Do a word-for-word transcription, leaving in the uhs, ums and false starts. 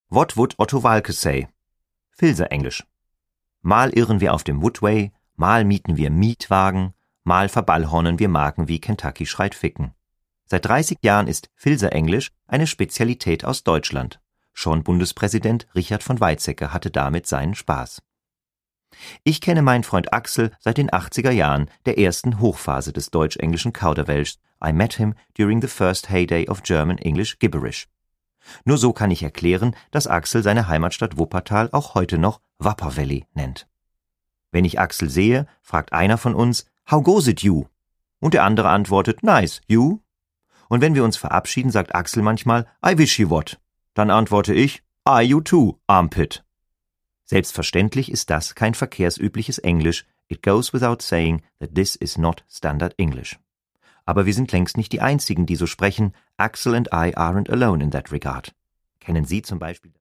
What would Otto Walke say? Filse-Englisch. Mal irren wir auf dem Woodway, mal mieten wir Mietwagen, mal verballhornen wir Marken wie Kentucky schreit Ficken. Seit dreißig Jahren ist Filse-Englisch eine Spezialität aus Deutschland. Schon Bundespräsident Richard von Weizsäcker hatte damit seinen Spaß. Ich kenne meinen Freund Axel seit den achtziger Jahren, der ersten Hochphase des deutsch-englischen Kauderwelschs. I met him during the first heyday of German English gibberish. Nur so kann ich erklären, dass Axel seine Heimatstadt Wuppertal auch heute noch Wupper Valley nennt. Wenn ich Axel sehe, fragt einer von uns, How goes it you? Und der andere antwortet, Nice, you? Und wenn wir uns verabschieden, sagt Axel manchmal, I wish you what. Dann antworte ich, I you too, armpit. Selbstverständlich ist das kein verkehrsübliches Englisch. It goes without saying that this is not standard English. Aber wir sind längst nicht die Einzigen, die so sprechen. Axel and I aren't alone in that regard. Kennen Sie zum Beispiel